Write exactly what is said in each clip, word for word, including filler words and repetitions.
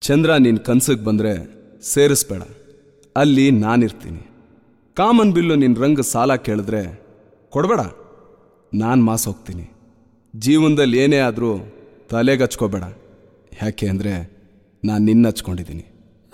ಚಂದ್ರ ನಿನ್ ಕನ್ಸಿಗೆ ಬಂದ್ರೆ ಸೇರಿಸ್ಬೇಡ, ಅಲ್ಲಿ ನಾನಿರ್ತೀನಿ. ಕಾಮನ್ ಬಿಲ್ಲು ನಿನ್ನ ರಂಗ ಸಾಲ ಕೇಳಿದ್ರೆ ಕೊಡಬೇಡ, ನಾನು ಮಾಸ್ ಹೋಗ್ತೀನಿ. ಜೀವನದಲ್ಲಿ ಏನೇ ಆದರೂ ತಲೆಗೆ ಹಚ್ಕೋಬೇಡ, ಯಾಕೆ ಅಂದರೆ ನಾನು ನಿನ್ನ ಹಚ್ಕೊಂಡಿದ್ದೀನಿ.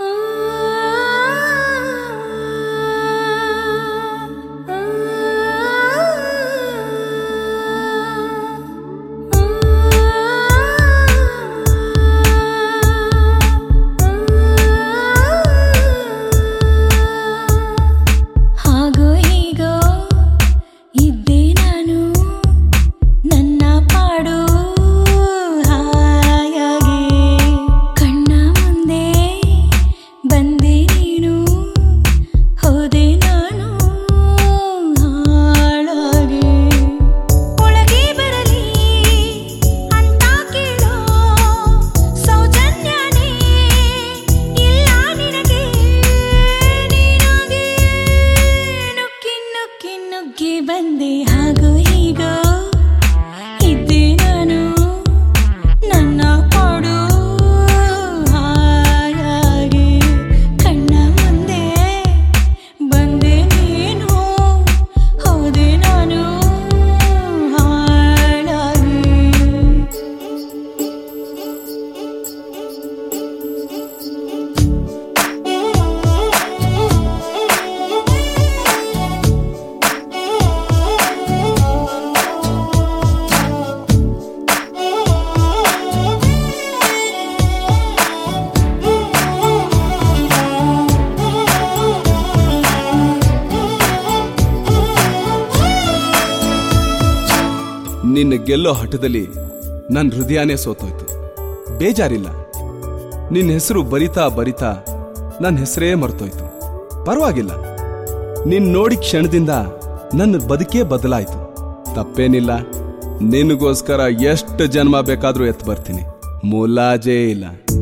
ನಿನ್ನ ಗೆಲ್ಲೋ ಹಠದಲ್ಲಿ ನನ್ನ ಹೃದಯನೇ ಸೋತೋಯ್ತು. ಬೇಜಾರಿಲ್ಲ, ನಿನ್ನ ಹೆಸರು ಬರಿತಾ ಬರಿತಾ ನನ್ನ ಹೆಸರೇ ಮರ್ತೋಯ್ತು. ಪರವಾಗಿಲ್ಲ, ನಿನ್ನ ನೋಡಿ ಕ್ಷಣದಿಂದ ನನ್ನ ಬದುಕೇ ಬದಲಾಯಿತು. ತಪ್ಪೇನಿಲ್ಲ, ನಿನಗೋಸ್ಕರ ಎಷ್ಟು ಜನ್ಮ ಬೇಕಾದ್ರೂ ಎತ್ತು ಬರ್ತೀನಿ, ಮುಲಾಜೇ ಇಲ್ಲ.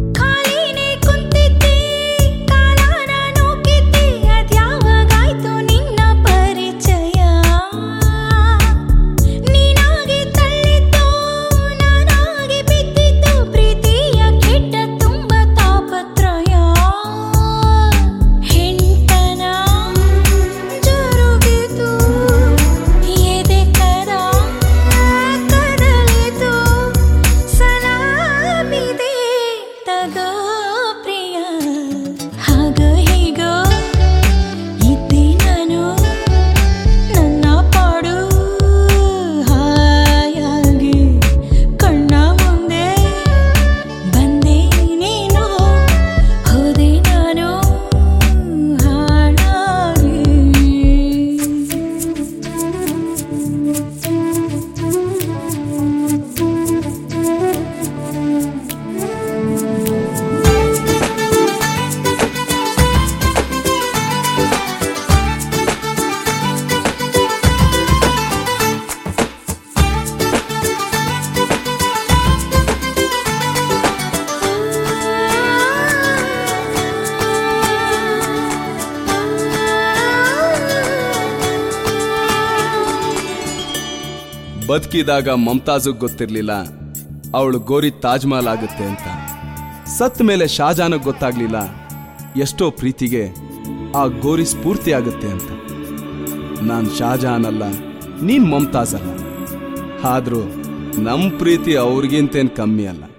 ಬದುಕಿದಾಗ ಮಮತಾಜುಗ್ ಗೊತ್ತಿರ್ಲಿಲ್ಲ ಅವಳು ಗೋರಿ ತಾಜ್ ಮಹಲ್ ಆಗುತ್ತೆ ಅಂತ. ಸತ್ ಮೇಲೆ ಶಾಜಾನಗ್ ಗೊತ್ತಾಗ್ಲಿಲ್ಲ ಎಷ್ಟೋ ಪ್ರೀತಿಗೆ ಆ ಗೋರಿ ಸ್ಫೂರ್ತಿ ಆಗುತ್ತೆ ಅಂತ. ನಾನ್ ಶಾಜಾನ್ ಅಲ್ಲ, ನೀನ್ ಮಮತಾಜ್ ಅಲ್ಲ, ಆದ್ರೂ ನಮ್ ಪ್ರೀತಿ ಅವ್ರಿಗಿಂತೇನ್ ಕಮ್ಮಿ ಅಲ್ಲ.